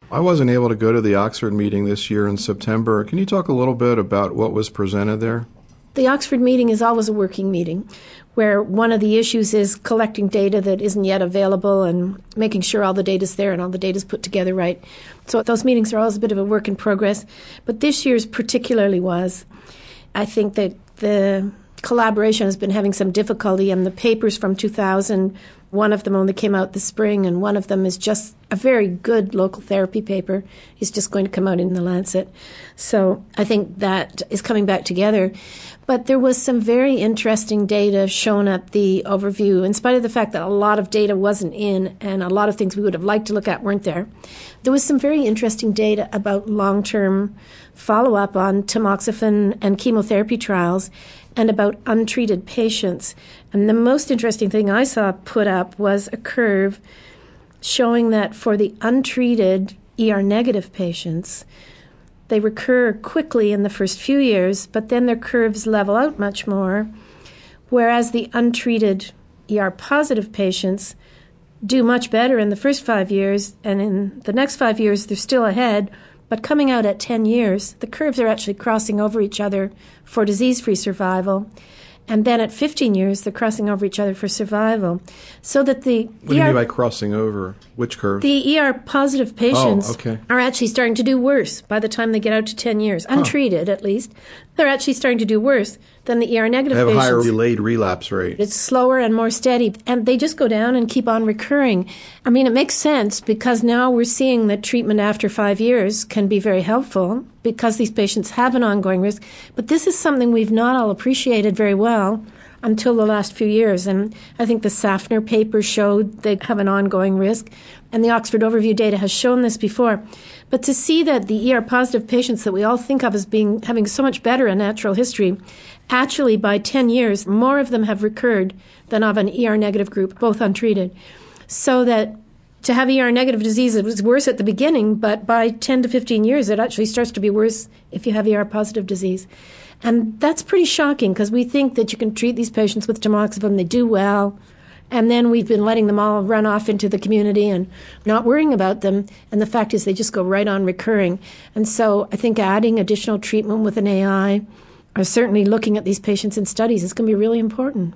I wasn't able to go to the Oxford meeting this year in September. Can you talk a little bit about what was presented there? The Oxford meeting is always a working meeting where one of the issues is collecting data that isn't yet available and making sure all the data's there and all the data's put together right. So those meetings are always a bit of a work in progress. But this year's particularly was. I think that the collaboration has been having some difficulty, and the papers from 2000, one of them only came out this spring, and one of them is just a very good local therapy paper. It's just going to come out in the Lancet. So I think that is coming back together. But there was some very interesting data shown at the overview, in spite of the fact that a lot of data wasn't in and a lot of things we would have liked to look at weren't there. There was some very interesting data about long-term follow-up on tamoxifen and chemotherapy trials and about untreated patients. And the most interesting thing I saw put up was a curve showing that for the untreated ER-negative patients, they recur quickly in the first few years, but then their curves level out much more, whereas the untreated ER-positive patients do much better in the first 5 years, and in the next 5 years they're still ahead, but coming out at 10 years, the curves are actually crossing over each other for disease-free survival. And then at 15 years, they're crossing over each other for survival. So that the What do you mean by crossing over? Which curve? The ER-positive patients are actually starting to do worse by the time they get out to 10 years, untreated at least. They're actually starting to do worse than the ER-negative patients. They have a higher delayed relapse rate. It's slower and more steady, and they just go down and keep on recurring. I mean, it makes sense because now we're seeing that treatment after 5 years can be very helpful because these patients have an ongoing risk. But this is something we've not all appreciated very well until the last few years. And I think the Safner paper showed they have an ongoing risk, and the Oxford Overview data has shown this before. But to see that the ER-positive patients that we all think of as having so much better in natural history, actually by 10 years, more of them have recurred than of an ER-negative group, both untreated. So that to have ER-negative disease, it was worse at the beginning, but by 10 to 15 years, it actually starts to be worse if you have ER-positive disease. And that's pretty shocking because we think that you can treat these patients with tamoxifen, they do well, and then we've been letting them all run off into the community and not worrying about them. And the fact is they just go right on recurring. And so I think adding additional treatment with an AI or certainly looking at these patients in studies is going to be really important.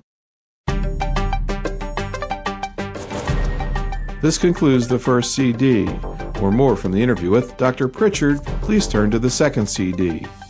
This concludes the first CD. For more from the interview with Dr. Pritchard, please turn to the second CD.